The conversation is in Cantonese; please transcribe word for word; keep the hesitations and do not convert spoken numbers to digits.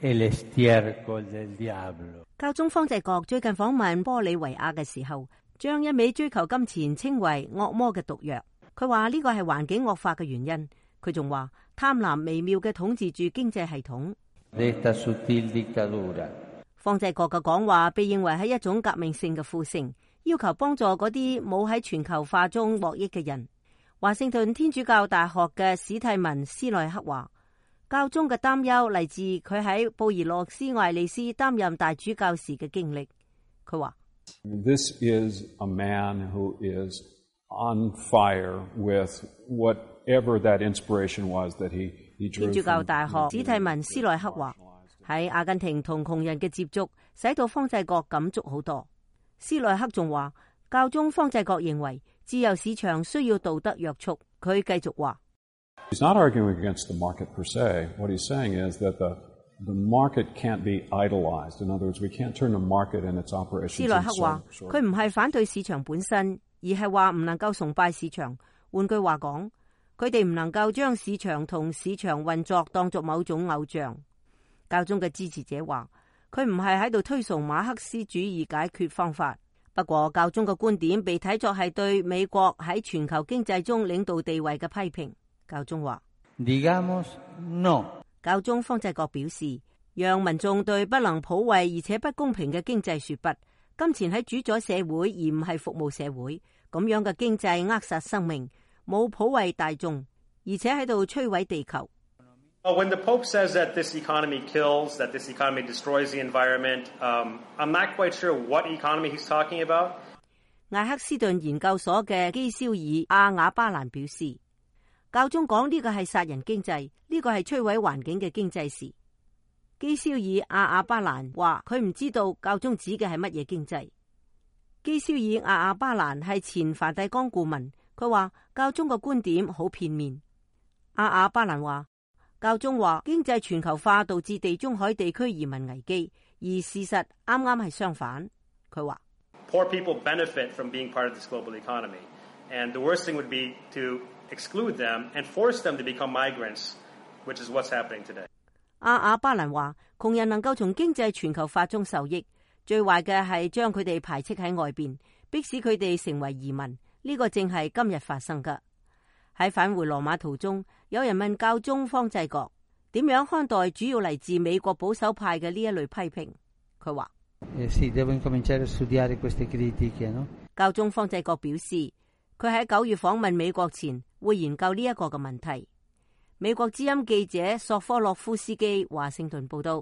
教宗方濟各最近訪問玻利維亞嘅時候，將一味追求金錢稱為惡魔嘅毒藥。佢話呢個係環境惡化嘅原因。佢仲話貪婪微妙嘅統治住經濟系統。方濟各嘅講話被認為係一種革命性嘅呼聲，要求幫助嗰啲冇喺全球化中獲益嘅人。華盛頓天主教大學嘅史蒂文斯內克話，教宗嘅擔憂嚟自佢喺布宜諾斯艾利斯擔任大主教時嘅經歷。佢話 ：This is a man who is on fire with whatever that inspiration was that he he drew from. 天主教大學史蒂文斯內克話，喺阿根廷同窮人嘅接觸，使到方濟各感觸好多。斯內克仲話，教宗方濟各認為自由市場需要道德約束。佢繼續話。 He's not arguing against the market per se. What he's saying is that the the market can't be idolized. In other words, we can't turn the market and its operations. 斯內克話，佢唔係反對市場本身，而係話唔能夠崇拜市場。換句話講，佢哋唔能夠將市場同市場運作當作某種偶像。教宗嘅支持者話，佢唔係喺度推崇馬克思主義解決方法。不過，教宗嘅觀點被睇作係對美國喺全球經濟中領導地位嘅批評。教宗話 Digamos no。 教宗方濟各表示，讓民眾對不能普惠而且不公平嘅經濟說不。金錢喺主宰社會而唔係服務社會，咁樣嘅經濟扼殺生命，冇普惠大眾，而且喺度摧毀地球。 When the Pope says that this economy kills, that this economy destroys the environment, um, I'm not quite sure what economy he's talking about. 艾克斯頓研究所嘅基肖爾阿瓦巴蘭表示，教宗講呢個係殺人經濟，呢個係摧毀環境嘅經濟時，基肖爾阿瓦巴蘭話佢唔知道教宗指嘅係乜嘢經濟。基肖爾阿瓦巴蘭係前梵蒂岡顧問，佢話教宗嘅觀點好片面。阿瓦巴蘭話，教宗話經濟全球化導致地中海地區移民危機，而事實啱啱係相反。佢話 Poor people benefit from being part of this global economy, and the worst thing would be to exclude them and force them to become migrants, which is what's happening today. 阿瓦巴蘭話，窮人能夠從經濟全球化中受益，最壞嘅係將佢哋排斥喺外邊，迫使佢哋成為移民。呢個正係今日發生㗎。喺返回羅馬途中，有人問教宗方濟各點樣看待主要嚟自美國保守派嘅呢一類批評。佢話 Eh sì, devo incominciare a studiare queste critiche, no? 教宗方濟各表示，佢喺九月訪問美國前會研究呢一個嘅問題。美國之音記者索科洛夫斯基華盛頓報道。